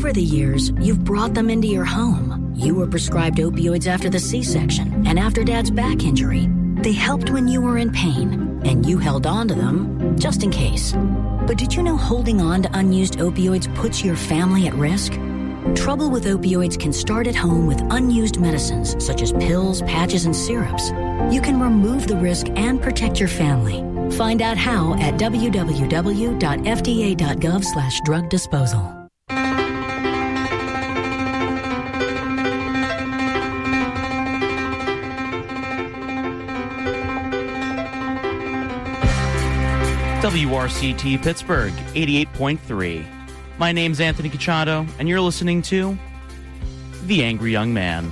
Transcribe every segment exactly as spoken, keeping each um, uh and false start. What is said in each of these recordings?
Over the years, you've brought them into your home. You were prescribed opioids after the C-section and after Dad's back injury. They helped when you were in pain, and you held on to them just in case. But did you know holding on to unused opioids puts your family at risk? Trouble with opioids can start at home with unused medicines such as pills, patches, and syrups. You can remove the risk and protect your family. Find out how at w w w dot f d a dot gov slash drug disposal. W R C T Pittsburgh, eighty-eight point three. My name's Anthony Cachado, and you're listening to The Angry Young Man.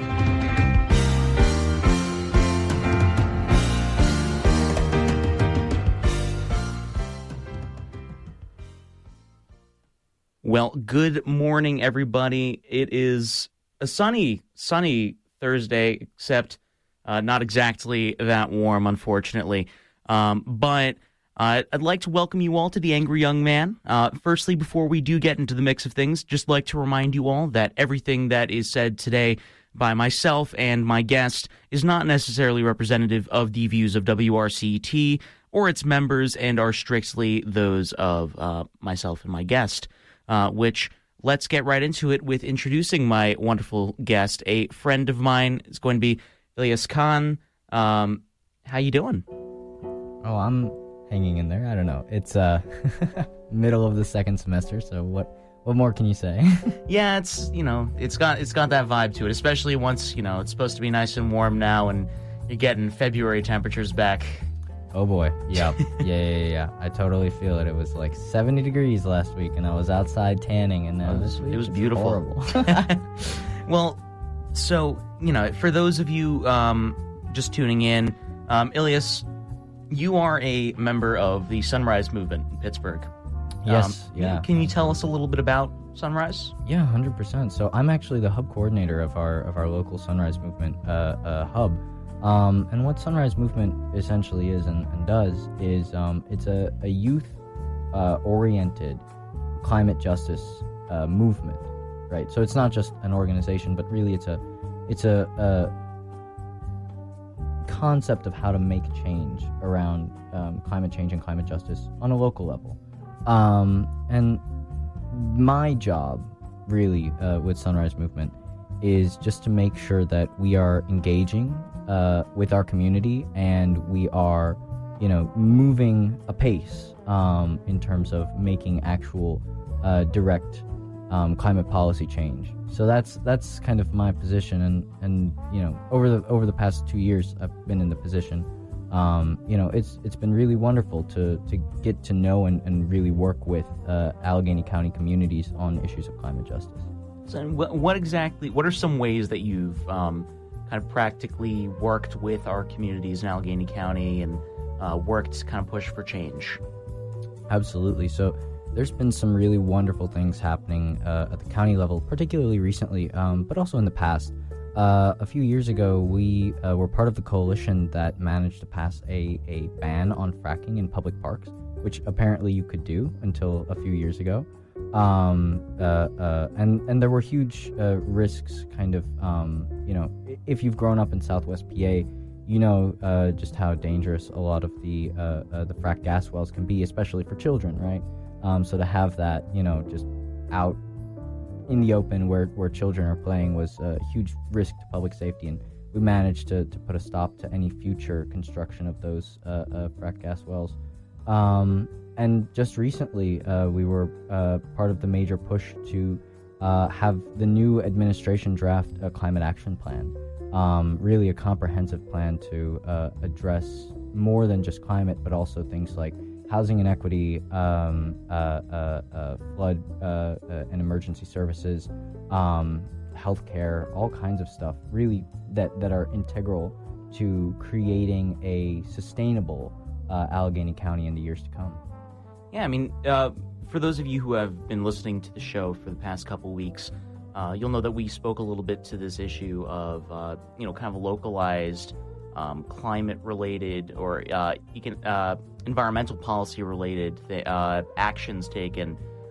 Well, good morning, everybody. It is a sunny, sunny Thursday, except uh, not exactly that warm, unfortunately. Um, but uh, I'd like to welcome you all to The Angry Young Man. Uh, firstly, before we do get into the mix of things, just like to remind you all that everything that is said today by myself and my guest is not necessarily representative of the views of W R C T or its members and are strictly those of uh, myself and my guest. Uh, which, let's get right into it with introducing my wonderful guest. A friend of mine is going to be Ilyas Khan. Um, how you doing? Oh, I'm hanging in there. I don't know. It's uh, middle of the second semester, so what what more can you say? Yeah, it's, you know, it's got it's got that vibe to it, especially once, you know, it's supposed to be nice and warm now, and you're getting February temperatures back. Oh boy, yep. yeah, yeah, yeah, yeah. I totally feel it. It was like seventy degrees last week, and I was outside tanning, and now oh, this week it was beautiful. Horrible. Well, so, you know, for those of you um, just tuning in, um, Ilyas, you are a member of the Sunrise Movement in Pittsburgh. Yes, um, yeah. Can you tell us a little bit about Sunrise? Yeah, one hundred percent. So I'm actually the hub coordinator of our of our local Sunrise Movement uh, uh, hub. Um, and what Sunrise Movement essentially is and, and does is um, it's a, a youth-oriented uh, climate justice uh, movement, right? So it's not just an organization, but really it's a it's a, a concept of how to make change around um, climate change and climate justice on a local level. Um, and my job, really, uh, with Sunrise Movement is just to make sure that we are engaging Uh, with our community, and we are, you know, moving apace um, in terms of making actual uh, direct um, climate policy change. So that's that's kind of my position, and, and you know, over the over the past two years I've been in the position. Um, you know, it's it's been really wonderful to to get to know and, and really work with uh, Allegheny County communities on issues of climate justice. So what, what exactly? What are some ways that you've um kind of practically worked with our communities in Allegheny County and uh, worked to kind of push for change? Absolutely. So there's been some really wonderful things happening uh, at the county level, particularly recently, um, but also in the past. Uh, a few years ago, we uh, were part of the coalition that managed to pass a, a ban on fracking in public parks, which apparently you could do until a few years ago. Um, uh, uh, and, and there were huge uh, risks, kind of, um, you know, if you've grown up in Southwest P A, you know uh, just how dangerous a lot of the uh, uh, the frack gas wells can be, especially for children, right? Um, so to have that, you know, just out in the open where, where children are playing was a huge risk to public safety, and we managed to, to put a stop to any future construction of those uh, uh, frack gas wells. Um, And just recently, uh, we were uh, part of the major push to uh, have the new administration draft a climate action plan, um, really a comprehensive plan to uh, address more than just climate, but also things like housing inequity, um, uh, uh, uh, flood uh, uh, and emergency services, um, healthcare, all kinds of stuff, really that, that are integral to creating a sustainable uh, Allegheny County in the years to come. Yeah, I mean, uh, for those of you who have been listening to the show for the past couple weeks, uh, you'll know that we spoke a little bit to this issue of, uh, you know, kind of localized um, climate-related or uh, econ- uh, environmental policy-related th- uh, actions taken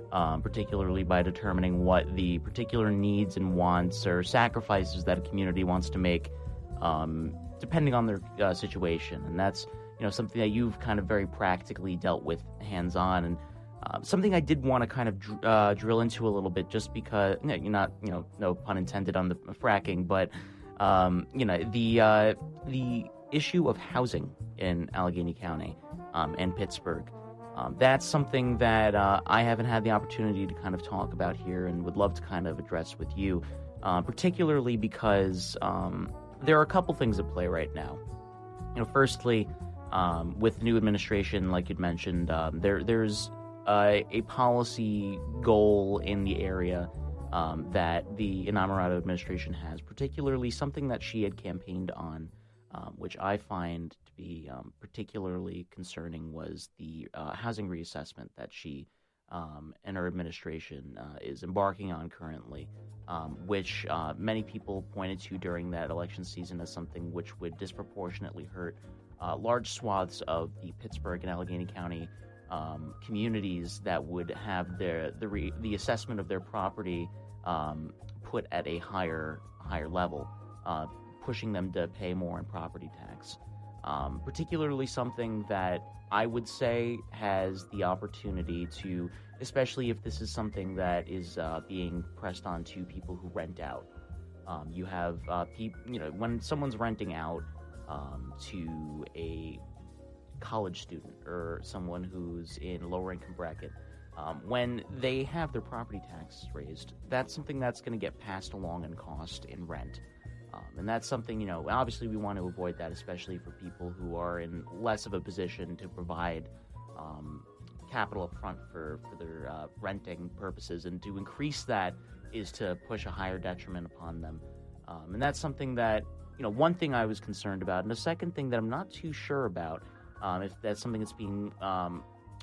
um, particularly by determining what the particular needs and wants or sacrifices that a community wants to make, um, depending on their uh, situation. And that's, you know, something that you've kind of very practically dealt with hands-on, and uh, something I did want to kind of dr- uh, drill into a little bit, just because, you know, you're not, you know, no pun intended on the fracking, but, um, you know, the uh, the issue of housing in Allegheny County um, and Pittsburgh. Um, that's something that uh, I haven't had the opportunity to kind of talk about here, and would love to kind of address with you, uh, particularly because um, there are a couple things at play right now. You know, firstly, um, with new administration, like you'd mentioned, um, there there's uh, a policy goal in the area um, that the Innamorato administration has, particularly something that she had campaigned on, um, which I find to be um, particularly concerning, was the uh, housing reassessment that she um, and her administration uh, is embarking on currently, um, which uh, many people pointed to during that election season as something which would disproportionately hurt uh, large swaths of the Pittsburgh and Allegheny County um, communities that would have their the re, the assessment of their property um, put at a higher higher level, uh, pushing them to pay more in property tax. Um, particularly something that I would say has the opportunity to, especially if this is something that is uh, being pressed on to people who rent out. Um, you have uh, people, you know, when someone's renting out um, to a college student or someone who's in a lower income bracket, um, when they have their property tax raised, that's something that's going to get passed along in cost in rent. Um, and that's something, you know, obviously we want to avoid that, especially for people who are in less of a position to provide um, capital up front for, for their uh, renting purposes. And to increase that is to push a higher detriment upon them. Um, and that's something that, you know, one thing I was concerned about. And the second thing that I'm not too sure about, um, if that's something that's being um,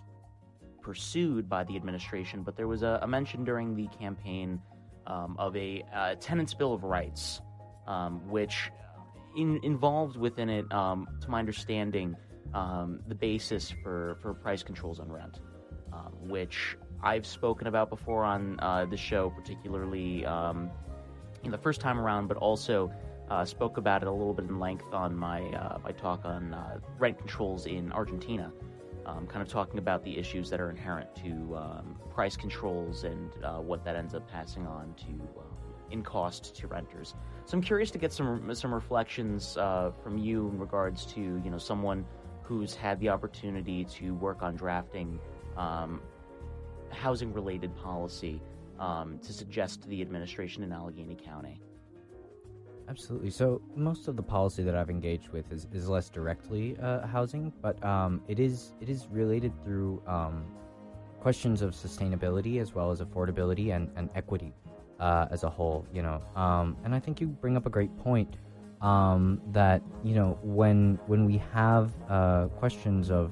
pursued by the administration, but there was a, a mention during the campaign um, of a uh, tenants' bill of rights. Um, which in, involved within it, um, to my understanding, um, the basis for, for price controls on rent, um, which I've spoken about before on uh, the show, particularly um, in the first time around, but also uh, spoke about it a little bit in length on my uh, my talk on uh, rent controls in Argentina, um, kind of talking about the issues that are inherent to um, price controls and uh, what that ends up passing on to uh, in cost to renters. So I'm curious to get some some reflections uh, from you in regards to, you know, someone who's had the opportunity to work on drafting um, housing-related policy um, to suggest to the administration in Allegheny County. Absolutely. So most of the policy that I've engaged with is, is less directly uh, housing, but um, it is it is related through um, questions of sustainability as well as affordability and, and equity. Uh, as a whole, you know, um, and I think you bring up a great point um, that, you know, when when we have uh, questions of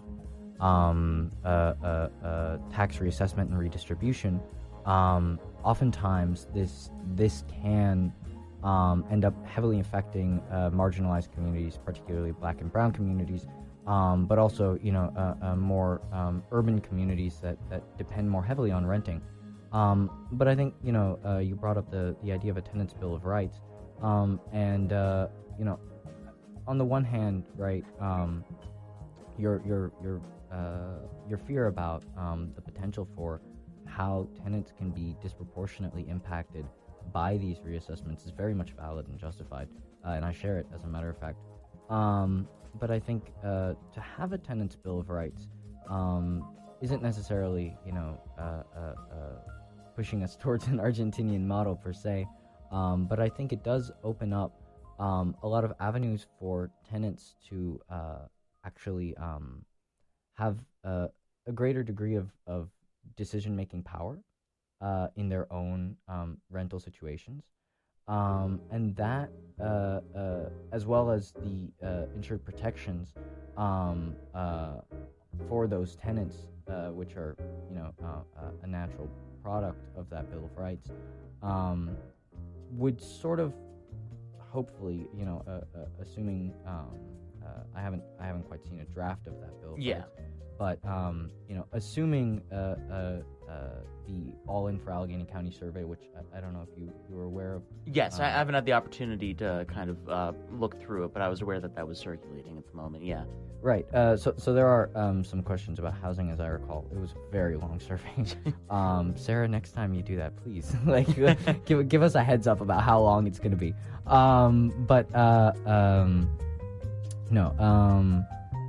um, uh, uh, uh, tax reassessment and redistribution, um, oftentimes this this can um, end up heavily affecting uh, marginalized communities, particularly Black and Brown communities, um, but also, you know, uh, uh, more um, urban communities that, that depend more heavily on renting. Um, but I think, you know, uh, you brought up the, the idea of a tenant's bill of rights. Um, and, uh, you know, on the one hand, right, um, your, your, your, uh, your fear about um, the potential for how tenants can be disproportionately impacted by these reassessments is very much valid and justified. Uh, and I share it, as a matter of fact. Um, but I think uh, to have a tenant's bill of rights um, isn't necessarily, you know, uh, uh, uh, pushing us towards an Argentinian model per se, um, but I think it does open up um, a lot of avenues for tenants to uh, actually um, have uh, a greater degree of, of decision-making power uh, in their own um, rental situations. Um, and that, uh, uh, as well as the uh, insured protections um, uh, for those tenants, uh, which are, you know, uh, uh, a natural product of that Bill of Rights, um, would sort of, hopefully, you know, uh, uh, assuming um, uh, I haven't I haven't haven't quite seen a draft of that bill. Yeah. But, but um, you know, assuming uh, uh, uh, the All In for Allegheny County survey, which I, I don't know if you, you were aware of. Yes, um, I haven't had the opportunity to kind of uh, look through it, but I was aware that that was circulating at the moment, yeah. Right. Uh, so, so there are um, some questions about housing, as I recall. It was a very long survey. um, Sarah, next time you do that, please, like, give give us a heads up about how long it's going to be. Um, but uh, um, no, um,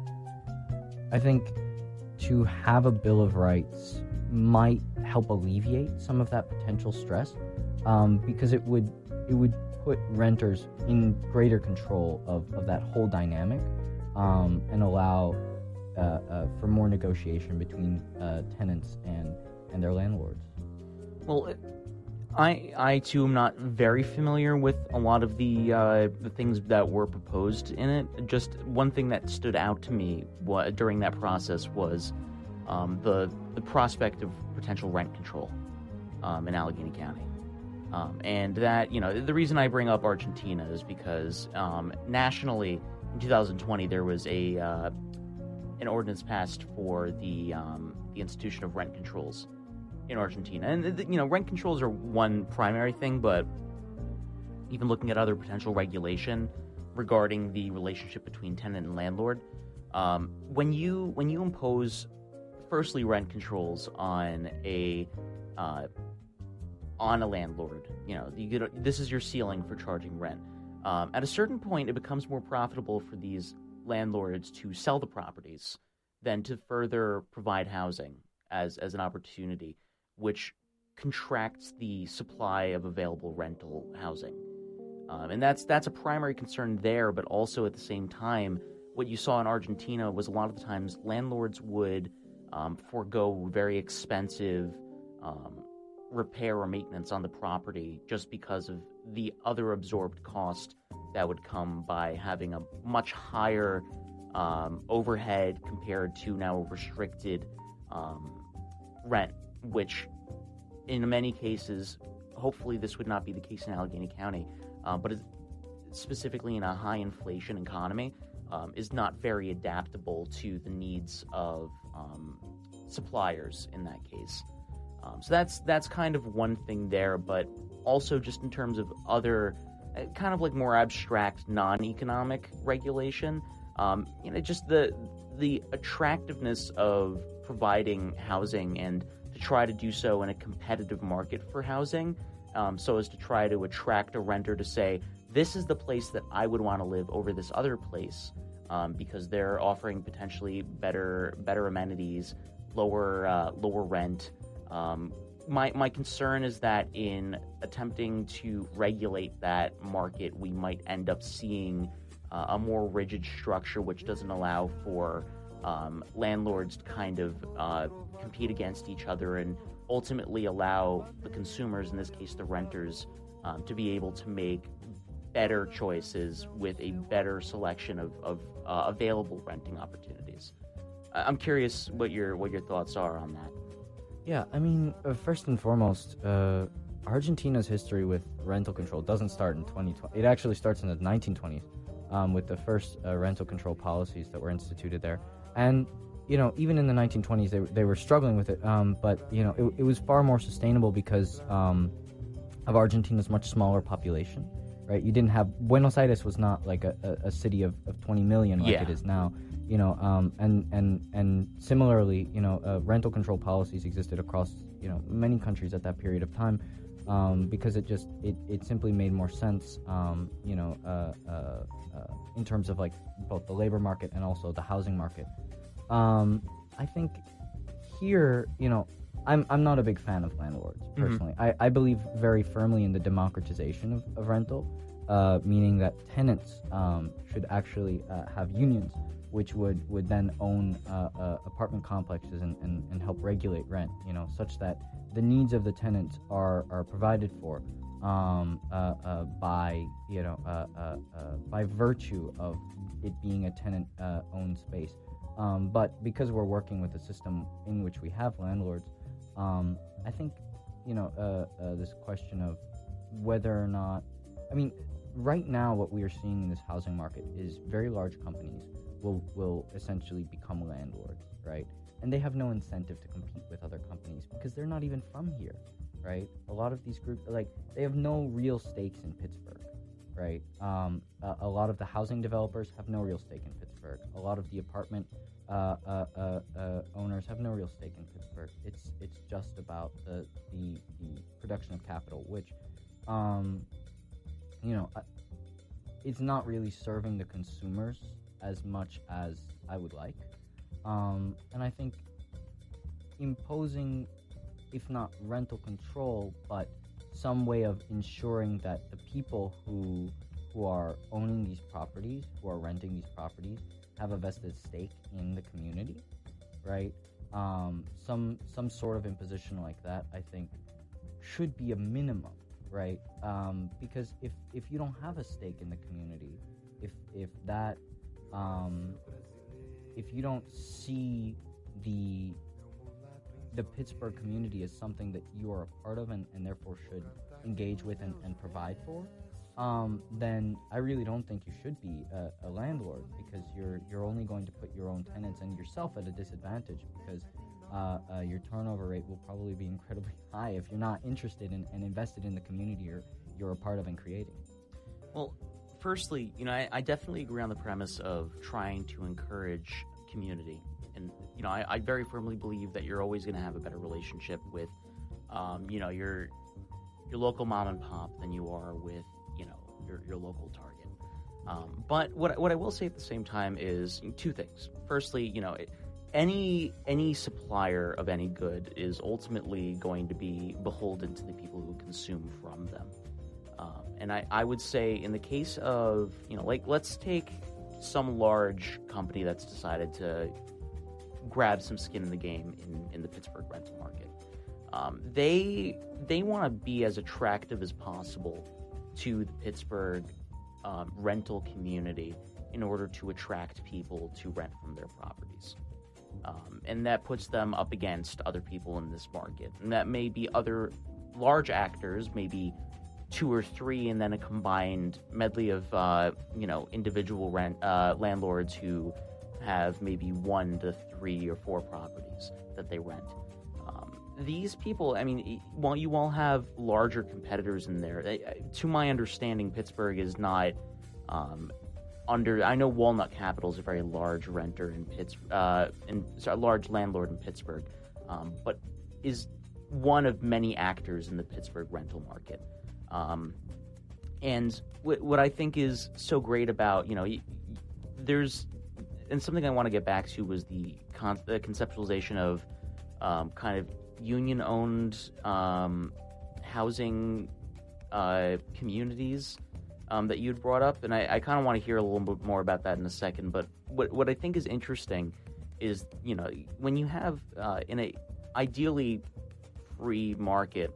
I think to have a Bill of Rights might help alleviate some of that potential stress, um, because it would it would put renters in greater control of, of that whole dynamic. Um, and allow uh, uh, for more negotiation between uh, tenants and, and their landlords. Well, I I too am not very familiar with a lot of the uh, the things that were proposed in it. Just one thing that stood out to me wa- during that process was um, the the prospect of potential rent control um, in Allegheny County. Um, and that, you know, the reason I bring up Argentina is because um, nationally, in two thousand twenty, there was a uh, an ordinance passed for the um, the institution of rent controls in Argentina, and you know, rent controls are one primary thing, but even looking at other potential regulation regarding the relationship between tenant and landlord, um, when you when you impose, firstly, rent controls on a uh, on a landlord, you know, you get, this is your ceiling for charging rent. Um, at a certain point, it becomes more profitable for these landlords to sell the properties than to further provide housing as, as an opportunity, which contracts the supply of available rental housing. Um, and that's that's a primary concern there, but also at the same time, what you saw in Argentina was a lot of the times landlords would um, forego very expensive um, repair or maintenance on the property just because of the other absorbed cost that would come by having a much higher um, overhead compared to now a restricted um, rent, which in many cases, hopefully this would not be the case in Allegheny County, uh, but specifically in a high inflation economy, um, is not very adaptable to the needs of um, suppliers in that case. Um, so that's that's kind of one thing there, but also just in terms of other uh, kind of like more abstract non-economic regulation, um, you know, just the the attractiveness of providing housing and to try to do so in a competitive market for housing, um, so as to try to attract a renter to say, this is the place that I would want to live over this other place, um, because they're offering potentially better better amenities, lower uh, lower rent. Um, my my concern is that in attempting to regulate that market, we might end up seeing uh, a more rigid structure, which doesn't allow for um, landlords to kind of uh, compete against each other and ultimately allow the consumers, in this case the renters, um, to be able to make better choices with a better selection of, of uh, available renting opportunities. I'm curious what your what your thoughts are on that. Yeah, I mean, uh, first and foremost, uh, Argentina's history with rental control doesn't start in twenty twenty. It actually starts in the nineteen twenties um, with the first uh, rental control policies that were instituted there. And, you know, even in the nineteen twenties, they, they were struggling with it. Um, but, you know, it, it was far more sustainable because um, of Argentina's much smaller population, right? You didn't have... Buenos Aires was not like a, a, a city of, of twenty million like yeah. it is now. You know, um, and and and similarly, you know, uh, rental control policies existed across, you know, many countries at that period of time, um, because it just it, it simply made more sense, um, you know, uh, uh, uh, in terms of like both the labor market and also the housing market. Um, I think here, you know, I'm I'm not a big fan of landlords personally. Mm-hmm. I, I believe very firmly in the democratization of, of rental, uh, meaning that tenants um, should actually uh, have unions, which would, would then own uh, uh, apartment complexes and, and, and help regulate rent, you know, such that the needs of the tenants are, are provided for um, uh, uh, by, you know, uh, uh, uh, by virtue of it being a tenant-owned uh, space. Um, but because we're working with a system in which we have landlords, um, I think, you know, uh, uh, this question of whether or not, I mean, right now what we are seeing in this housing market is very large companies will will essentially become landlords, right? And they have no incentive to compete with other companies because they're not even from here, right? A lot of these groups, like, they have no real stakes in Pittsburgh, right? Um, a, a lot of the housing developers have no real stake in Pittsburgh. A lot of the apartment uh, uh, uh, uh, owners have no real stake in Pittsburgh. It's it's just about the the, the production of capital, which, um, you know, it's not really serving the consumers as much as I would like. Um, and I think imposing, if not rental control, but some way of ensuring that the people who who are owning these properties, who are renting these properties, have a vested stake in the community, right? Um, some some sort of imposition like that, I think, should be a minimum, right? Um, because if if you don't have a stake in the community, if if that um, if you don't see the the Pittsburgh community as something that you are a part of and, and therefore should engage with and, and provide for, um, then I really don't think you should be a, a landlord, because you're you're only going to put your own tenants and yourself at a disadvantage, because uh, uh, your turnover rate will probably be incredibly high if you're not interested in and invested in the community you're, you're a part of and creating. Well, firstly, you know, I, I definitely agree on the premise of trying to encourage community. And, you know, I, I very firmly believe that you're always going to have a better relationship with, um, you know, your your local mom and pop than you are with, you know, your, your local Target. Um, but what what I will say at the same time is two things. Firstly, you know, any any supplier of any good is ultimately going to be beholden to the people who consume from them. Um, and I, I would say in the case of, you know, like, let's take some large company that's decided to grab some skin in the game in, in the Pittsburgh rental market. Um, they they want to be as attractive as possible to the Pittsburgh um, rental community in order to attract people to rent from their properties. Um, and that puts them up against other people in this market. And that may be other large actors, maybe two or three, and then a combined medley of uh, you know individual rent uh, landlords who have maybe one to three or four properties that they rent. Um, these people, I mean, while you all have larger competitors in there, they, to my understanding, Pittsburgh is not um, under. I know Walnut Capital is a very large renter in Pittsburgh, uh, in, sorry, a large landlord in Pittsburgh, um, but is one of many actors in the Pittsburgh rental market. Um, and w- what I think is so great about, you know, y- y- there's, and something I want to get back to was the, con- the conceptualization of um, kind of union-owned um, housing uh, communities um, that you'd brought up. And I, I kind of want to hear a little bit more about that in a second. But what what I think is interesting is, you know, when you have uh, in a ideally free market,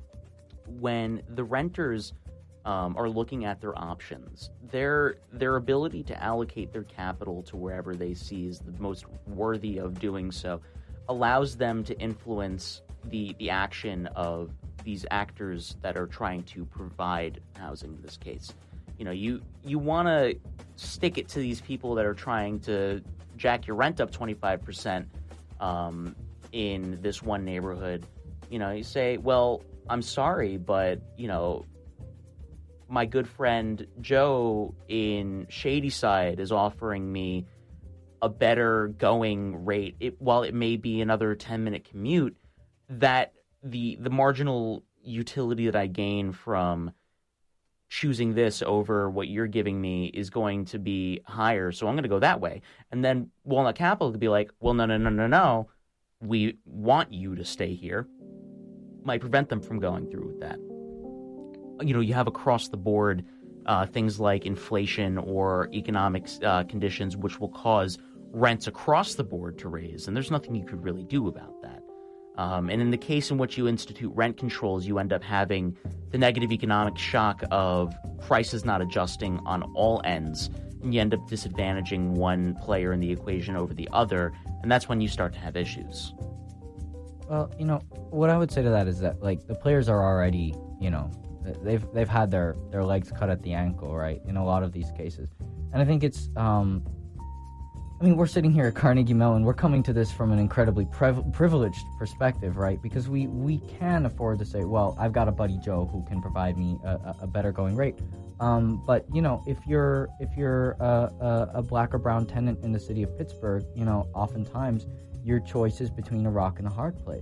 when the renters um, are looking at their options, their their ability to allocate their capital to wherever they see is the most worthy of doing so allows them to influence the the action of these actors that are trying to provide housing in this case. You know, you you want to stick it to these people that are trying to jack your rent up twenty-five percent um, in this one neighborhood. You know, you say, well, I'm sorry, but, you know, my good friend Joe in Shadyside is offering me a better going rate, it, while it may be another ten-minute commute, that the the marginal utility that I gain from choosing this over what you're giving me is going to be higher, so I'm going to go that way. And then Walnut Capital could be like, well, no, no, no, no, no, we want you to stay here. Might prevent them from going through with that. You know, you have across the board uh, things like inflation or economic uh, conditions which will cause rents across the board to raise, and there's nothing you could really do about that. Um, and in the case in which you institute rent controls, you end up having the negative economic shock of prices not adjusting on all ends, and you end up disadvantaging one player in the equation over the other, and that's when you start to have issues. Well, you know, what I would say to that is that, like, the players are already, you know, they've they've had their, their legs cut at the ankle, right, in a lot of these cases. And I think it's, um, I mean, we're sitting here at Carnegie Mellon. We're coming to this from an incredibly priv- privileged perspective, right? Because we, we can afford to say, well, I've got a buddy Joe who can provide me a, a, a better going rate. Um, but you know, if you're if you're a, a, a black or brown tenant in the city of Pittsburgh, you know, oftentimes your choice is between a rock and a hard place.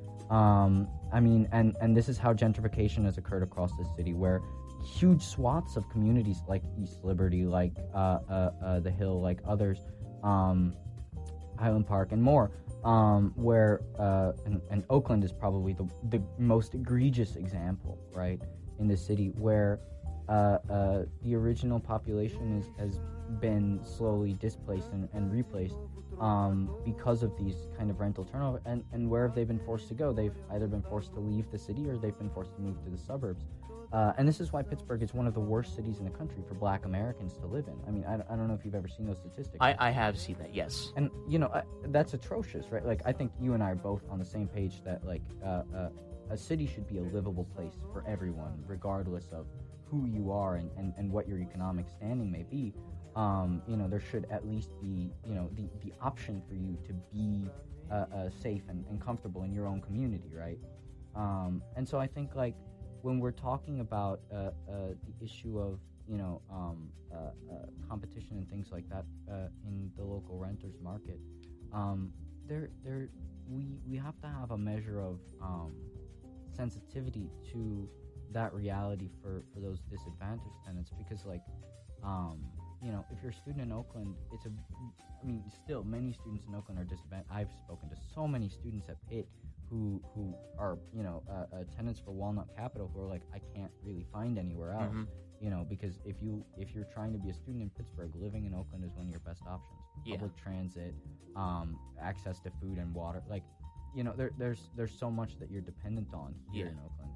Um, I mean, and, and this is how gentrification has occurred across the city, where huge swaths of communities like East Liberty, like uh, uh, uh, the Hill, like others, um, Highland Park, and more, um, where uh, and, and Oakland is probably the the most egregious example, right, in the city, where uh, uh, the original population is, has been slowly displaced and, and replaced um, because of these kind of rental turnover. And, and where have they been forced to go? They've either been forced to leave the city or they've been forced to move to the suburbs. Uh, and this is why Pittsburgh is one of the worst cities in the country for black Americans to live in. I mean, I, I don't know if you've ever seen those statistics. I, I have seen that, yes. And, you know, I, that's atrocious, right? Like, I think you and I are both on the same page that, like, uh, uh, a city should be a livable place for everyone, regardless of who you are and, and, and what your economic standing may be. Um, you know, there should at least be, you know, the, the option for you to be uh, uh, safe and, and comfortable in your own community, right? Um, and so I think, like, when we're talking about uh, uh, the issue of, you know, um, uh, uh, competition and things like that uh, in the local renters market, um, there, there, we we have to have a measure of um, sensitivity to that reality for, for those disadvantaged tenants, because, like, um, you know, if you're a student in Oakland, it's a, I mean, still, many students in Oakland are disadvantaged. I've spoken to so many students at Pitt who who are, you know, uh, uh, tenants for Walnut Capital who are like, I can't really find anywhere else, mm-hmm. you know, because if, you, if you're trying to be a student in Pittsburgh, living in Oakland is one of your best options. Yeah. Public transit, um, access to food and water, like, you know, there, there's there's so much that you're dependent on here yeah. in Oakland.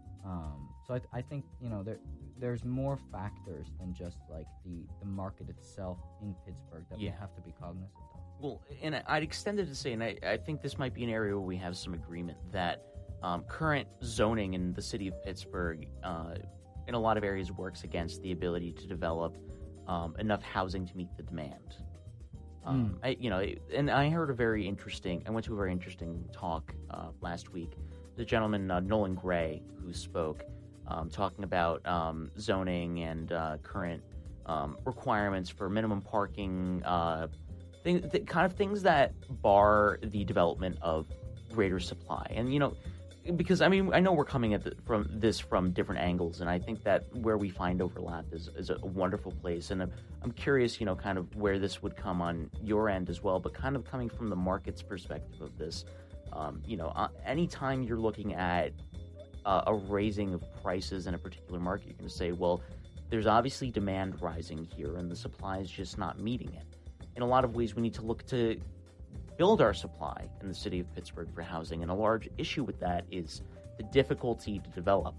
Um, so I, th- I think, you know, there there's more factors than just, like, the, the market itself in Pittsburgh that yeah. we have to be cognizant of. Well, and I'd extend it to say, and I, I think this might be an area where we have some agreement, that um, current zoning in the city of Pittsburgh uh, in a lot of areas works against the ability to develop um, enough housing to meet the demand. Um, mm. I, you know, and I heard a very interesting, I went to a very interesting talk uh, last week. The gentleman, uh, Nolan Gray, who spoke, um, talking about um, zoning and uh, current um, requirements for minimum parking, uh, thing, th- kind of things that bar the development of greater supply. And, you know, because, I mean, I know we're coming at the, from this from different angles, and I think that where we find overlap is, is a wonderful place. And I'm, I'm curious, you know, kind of where this would come on your end as well, but kind of coming from the market's perspective of this. Um, you know, uh, anytime you're looking at uh, a raising of prices in a particular market, you're going to say, well, there's obviously demand rising here, and the supply is just not meeting it. In a lot of ways, we need to look to build our supply in the city of Pittsburgh for housing, and a large issue with that is the difficulty to develop.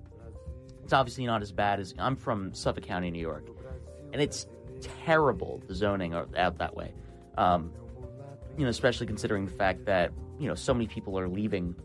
It's obviously not as bad as, I'm from Suffolk County, New York, and it's terrible, the zoning out that way. Um, you know, especially considering the fact that, you know, so many people are leaving.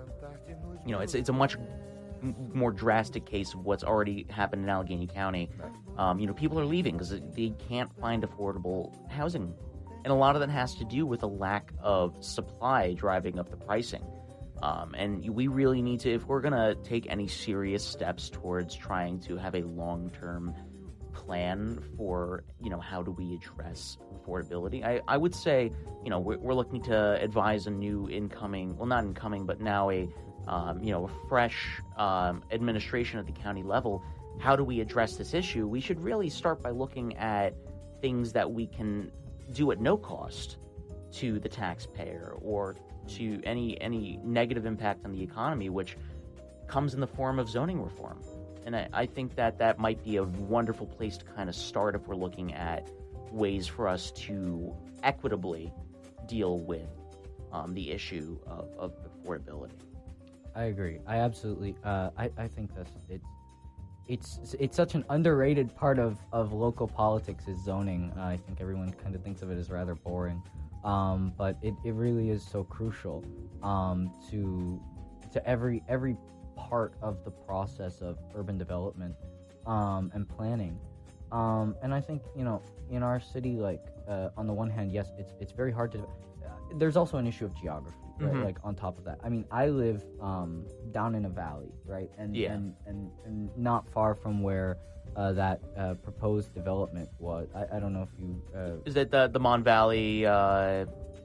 You know, it's it's a much more drastic case of what's already happened in Allegheny County. Um, you know, people are leaving because they can't find affordable housing. And a lot of that has to do with a lack of supply driving up the pricing. Um, and we really need to, if we're going to take any serious steps towards trying to have a long-term plan for, you know, how do we address affordability, I, I would say, you know, we're, we're looking to advise a new incoming, well, not incoming, but now a, um, you know, a fresh um, administration at the county level. How do we address this issue? We should really start by looking at things that we can do at no cost to the taxpayer or to any any negative impact on the economy, which comes in the form of zoning reform. And I, I think that that might be a wonderful place to kind of start if we're looking at ways for us to equitably deal with um, the issue of, of affordability. I agree. I absolutely. Uh, I I think that's it's it's it's such an underrated part of, of local politics is zoning. Uh, I think everyone kind of thinks of it as rather boring, um, but it, it really is so crucial um, to to every every part of the process of urban development um, and planning. Um, and I think, you know, in our city, like uh, on the one hand, yes, it's it's very hard to. Uh, there's also an issue of geography, right? Mhm. Like on top of that, I mean, I live um, down in a valley, right, and Yeah. and, and and not far from where uh, that uh, proposed development was. I, I don't know if you. Uh, Is it the the Mon Valley? Uh,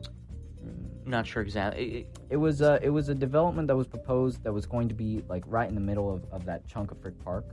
not sure exactly. It was a it was a development that was proposed that was going to be like right in the middle of, of that chunk of Frick Park,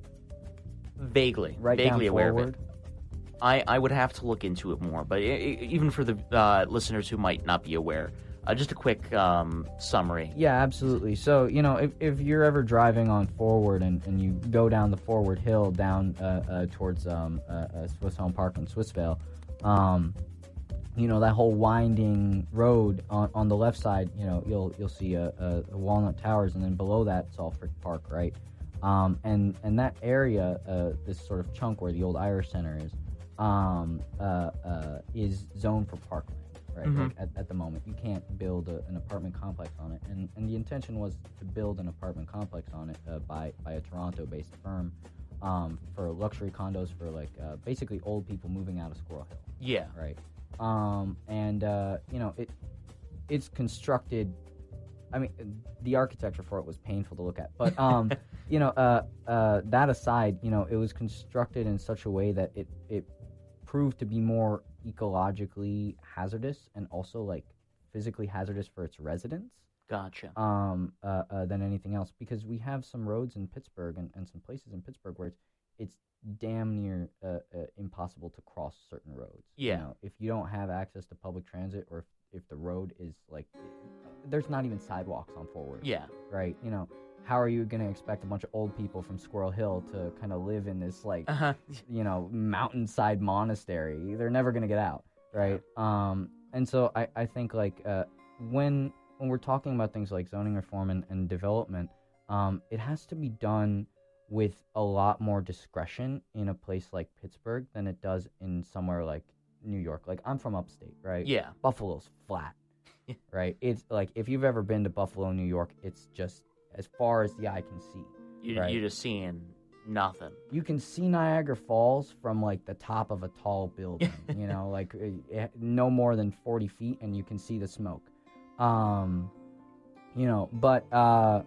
Vaguely, right vaguely down aware forward. of it. I, I would have to look into it more, but I, I- even for the uh, listeners who might not be aware, uh, just a quick um, summary. Yeah, absolutely. So you know, if, if you're ever driving on Forward and, and you go down the Forward Hill down uh, uh, towards um, uh, uh, Swiss Home Park and Swissvale, um, you know that whole winding road on, on the left side. You know, you'll you'll see a, a, a Walnut Towers, and then below that it's all Frick Park, right? Um, and and that area, uh, this sort of chunk where the old Irish Center is, um, uh, uh, is zoned for parkland, right? Mhm. Like at, at the moment, you can't build a, an apartment complex on it, and and the intention was to build an apartment complex on it uh, by by a Toronto-based firm um, for luxury condos for like uh, basically old people moving out of Squirrel Hill, Yeah. right? Um, and uh, you know it it's constructed. I mean, the architecture for it was painful to look at, but um, you know, uh, uh, that aside, you know, it was constructed in such a way that it it proved to be more ecologically hazardous and also like physically hazardous for its residents Gotcha. um, uh, uh, than anything else. Because we have some roads in Pittsburgh and, and some places in Pittsburgh where it's it's damn near uh, uh, impossible to cross certain roads. Yeah. You know, if you don't have access to public transit or if, if the road is like, there's not even sidewalks on Forward. Yeah. Right? You know, how are you going to expect a bunch of old people from Squirrel Hill to kind of live in this like, Uh-huh. you know, mountainside monastery? They're never going to get out, right? Um, and so I, I think like uh, when when we're talking about things like zoning reform and, and development, um, it has to be done with a lot more discretion in a place like Pittsburgh than it does in somewhere like New York. Like I'm from upstate, right? Yeah. Buffalo's flat, right? It's like if you've ever been to Buffalo, New York, it's just as far as the eye can see. You, Right. You're just seeing nothing. You can see Niagara Falls from like the top of a tall building, you know, like eh, no more than forty feet, and you can see the smoke. Um, you know, but uh,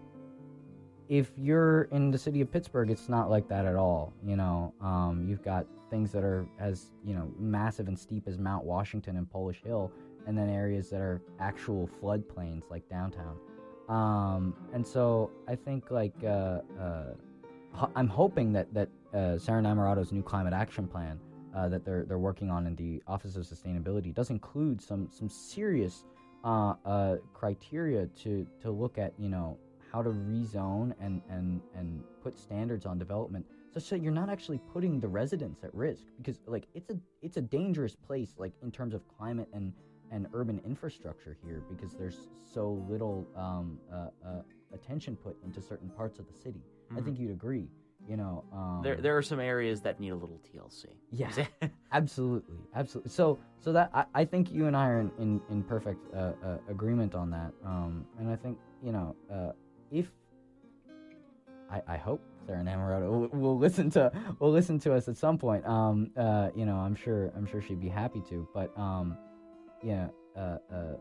if you're in the city of Pittsburgh, it's not like that at all. You know, um, you've got things that are as you know massive and steep as Mount Washington and Polish Hill, and then areas that are actual floodplains like downtown. Um, and so I think like uh, uh, ho- I'm hoping that that uh, Sarah Namarato's new climate action plan uh, that they're they're working on in the Office of Sustainability does include some some serious uh, uh, criteria to to look at you know how to rezone and and and put standards on development such that you're not actually putting the residents at risk, because like it's a it's a dangerous place like in terms of climate and and urban infrastructure here, because there's so little um, uh, uh, attention put into certain parts of the city. I Mhm. think you'd agree. You know, um, There, there are some areas that need a little T L C. Yeah, absolutely, absolutely. So, so that I, I think you and I are in in, in perfect uh, uh, agreement on that. Um, and I think you know, uh, if I, I hope Sarah Namarata will, will listen to will listen to us at some point. Um, uh, you know, I'm sure I'm sure she'd be happy to. But um, yeah, uh, uh,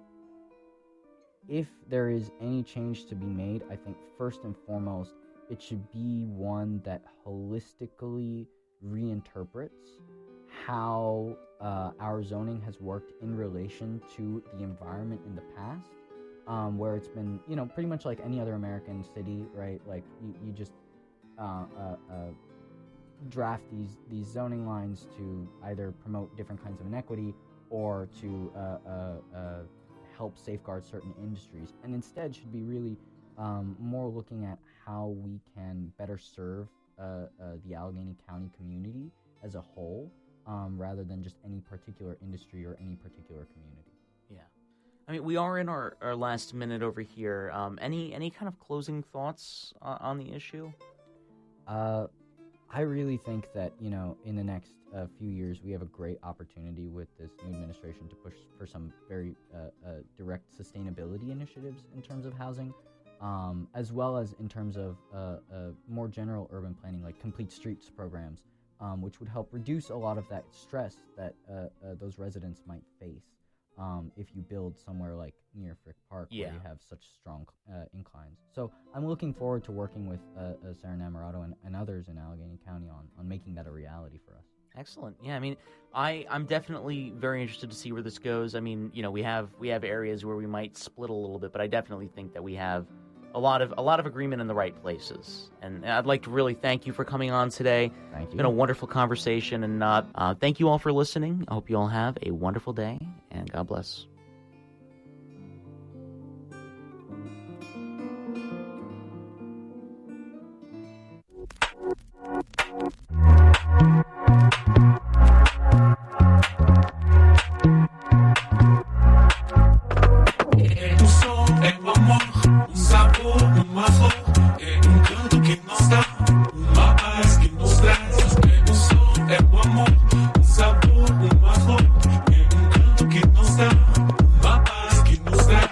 if there is any change to be made, I think first and foremost, it should be one that holistically reinterprets how uh, our zoning has worked in relation to the environment in the past, um, where it's been, you know, pretty much like any other American city, right? Like you, you just uh, uh, uh, draft these these zoning lines to either promote different kinds of inequity or to uh, uh, uh, help safeguard certain industries, and instead should be really um, more looking at how we can better serve uh, uh, the Allegheny County community as a whole, um, rather than just any particular industry or any particular community. Yeah. I mean, we are in our, our last minute over here. Um, any any kind of closing thoughts uh, on the issue? Uh, I really think that, you know, in the next uh, few years, we have a great opportunity with this new administration to push for some very uh, uh, direct sustainability initiatives in terms of housing, um, as well as in terms of uh, uh, more general urban planning, like complete streets programs, um, which would help reduce a lot of that stress that uh, uh, those residents might face um, if you build somewhere like near Frick Park, Yeah. where you have such strong uh, inclines. So I'm looking forward to working with uh, uh, Sarah Namorato and, and others in Allegheny County on, on making that a reality for us. Excellent. Yeah, I mean, I I'm definitely very interested to see where this goes. I mean, you know, we have we have areas where we might split a little bit, but I definitely think that we have a lot of a lot of agreement in the right places. And I'd like to really thank you for coming on today. Thank It's you. been a wonderful conversation, and uh, uh, thank you all for listening. I hope you all have a wonderful day, and God bless. O som é o amor, um sabor, uma flor, é um canto que nos dá, uma paz que nos traz. O som é o amor, um sabor, uma flor, é um canto que nos dá, uma paz que nos traz.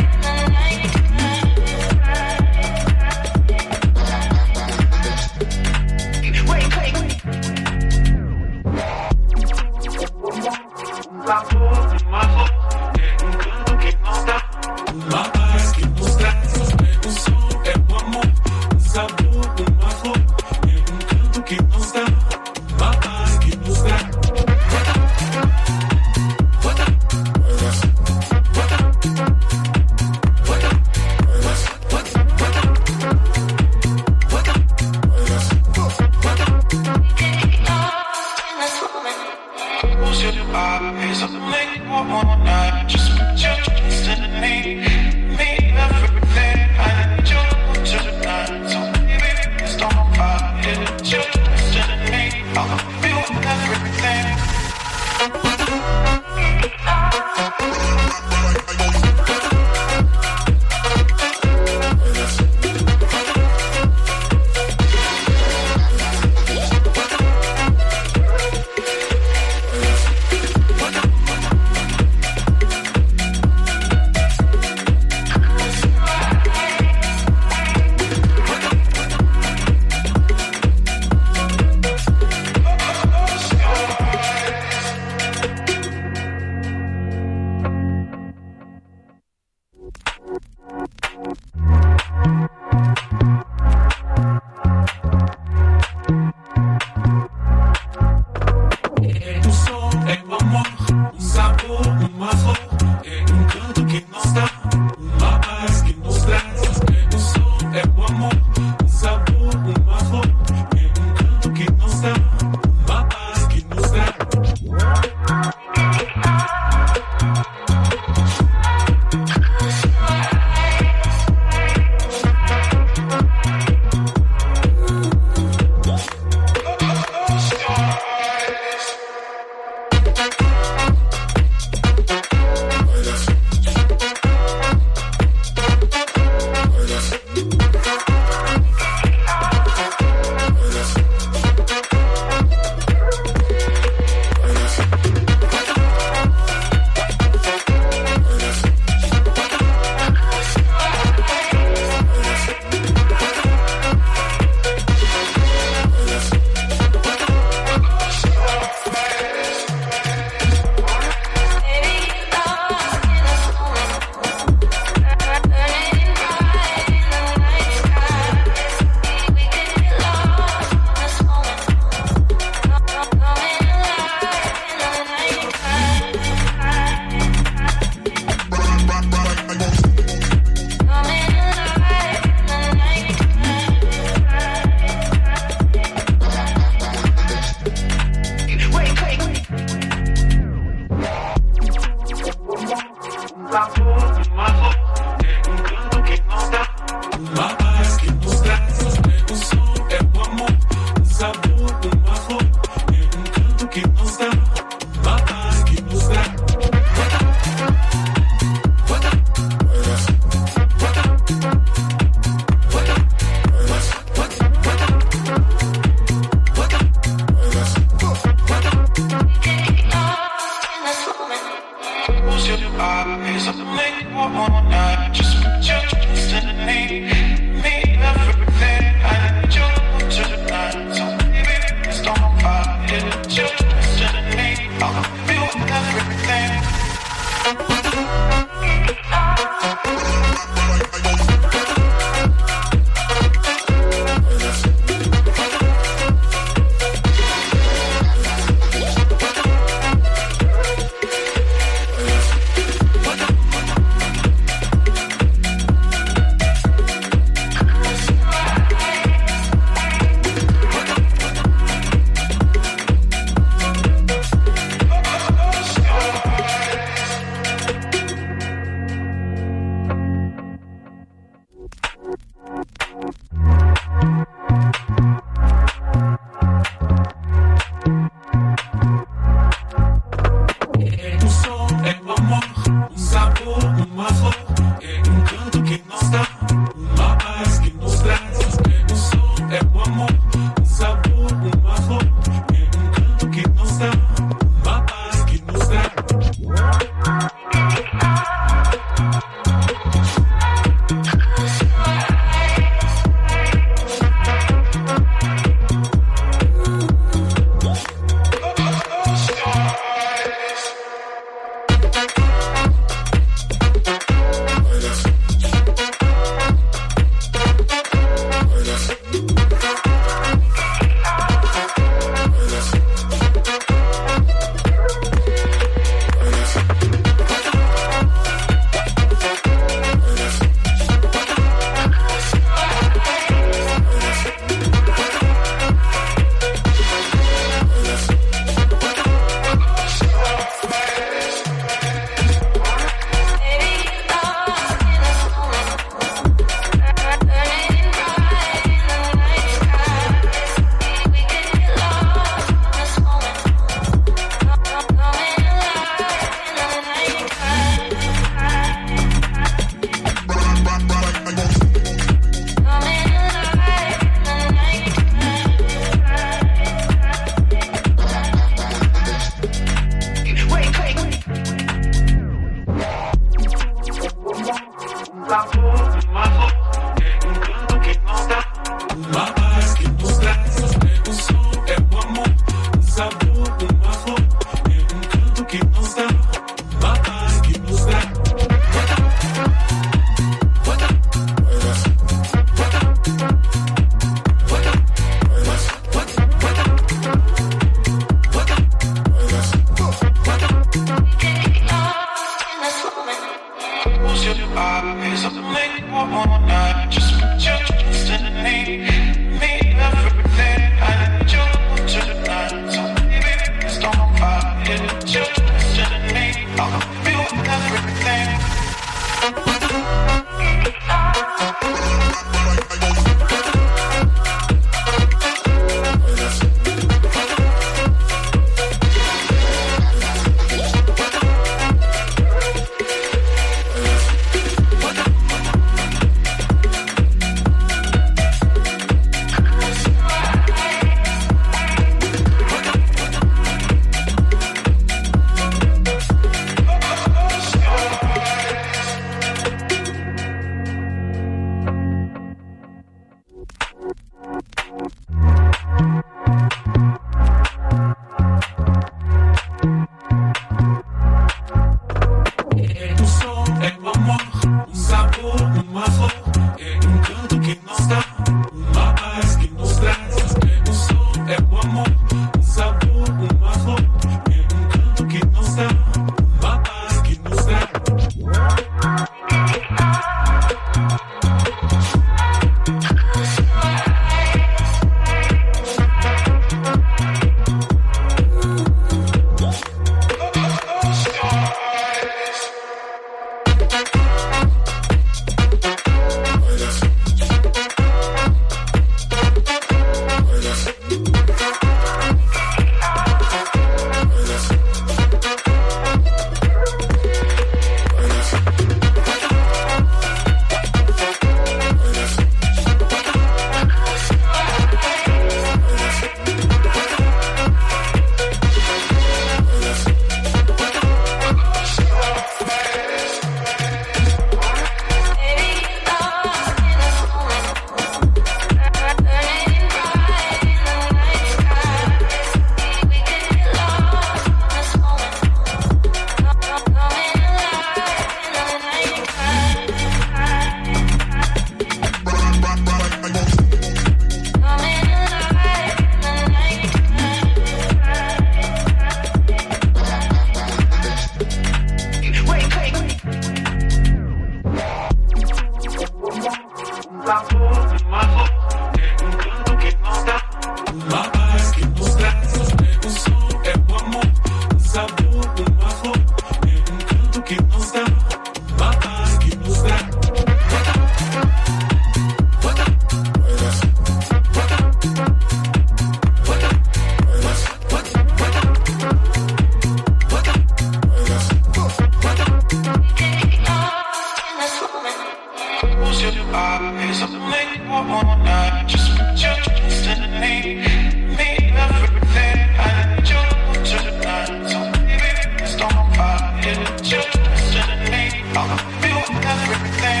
Close your eyes, I'll make you one night. Just put your trust in me. Me everything I need you tonight. So baby, please don't fight it. Put your trust in me. I'll feel everything.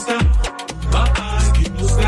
está, uma paz que nos dá.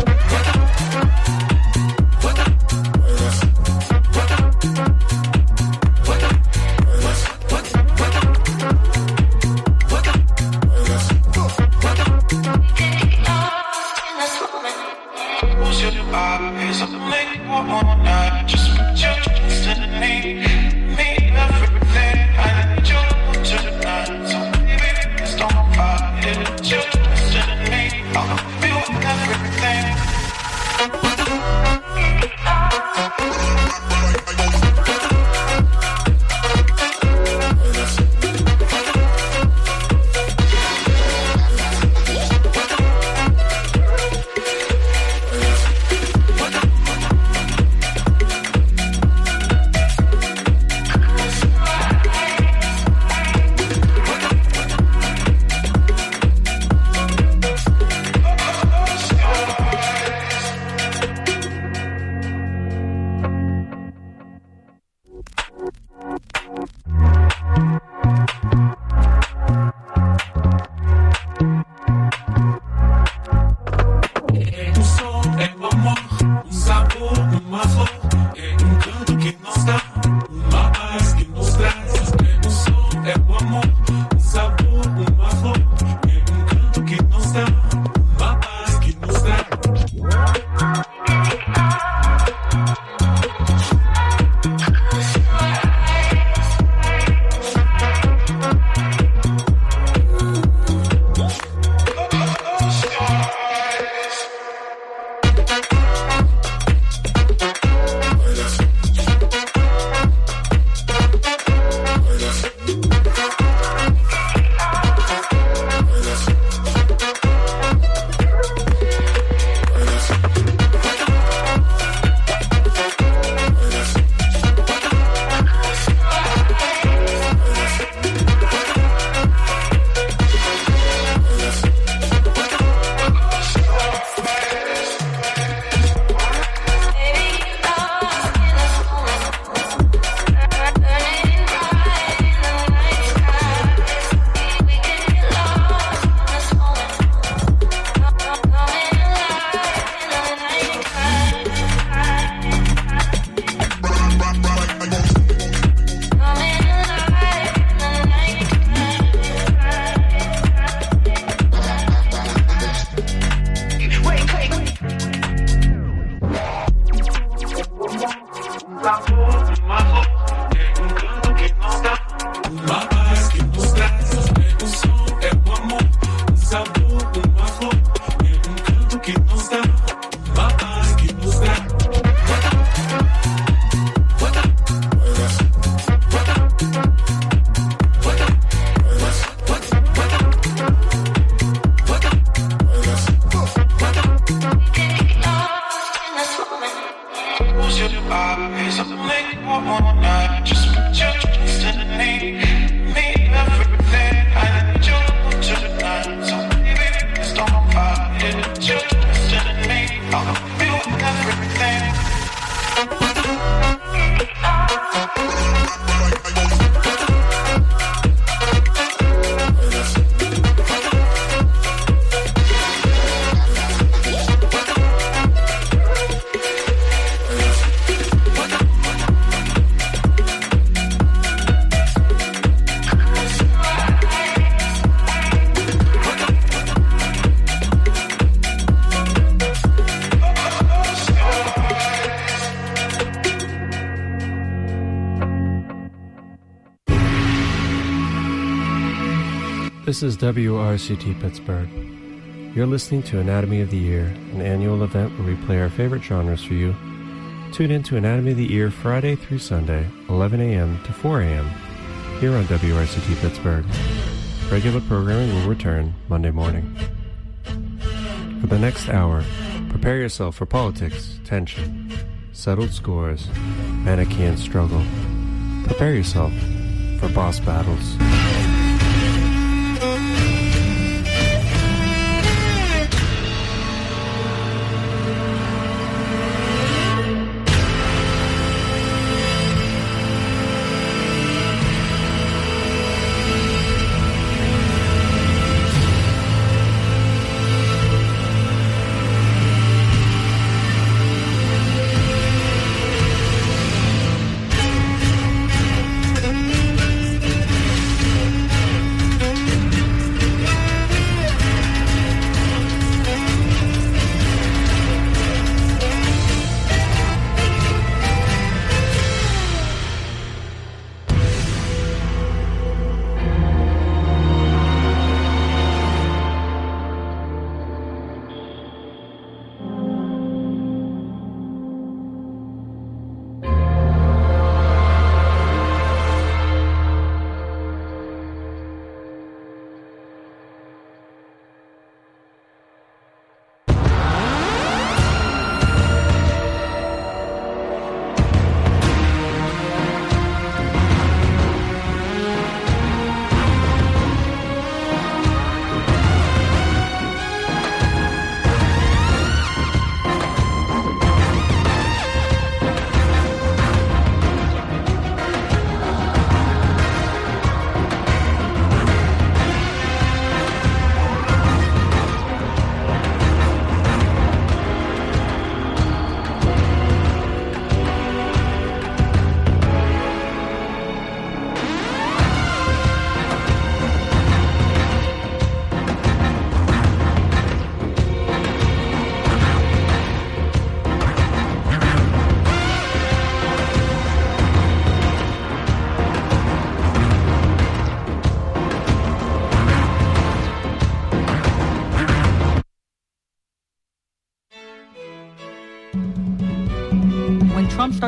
This is W R C T Pittsburgh. You're listening to Anatomy of the Ear, an annual event where we play our favorite genres for you. Tune in to Anatomy of the Ear Friday through Sunday, eleven a.m. to four a.m. here on W R C T Pittsburgh. Regular programming will return Monday morning. For the next hour, prepare yourself for politics, tension, settled scores, Manichaean struggle. Prepare yourself for boss battles.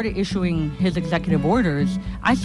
started issuing his executive orders, I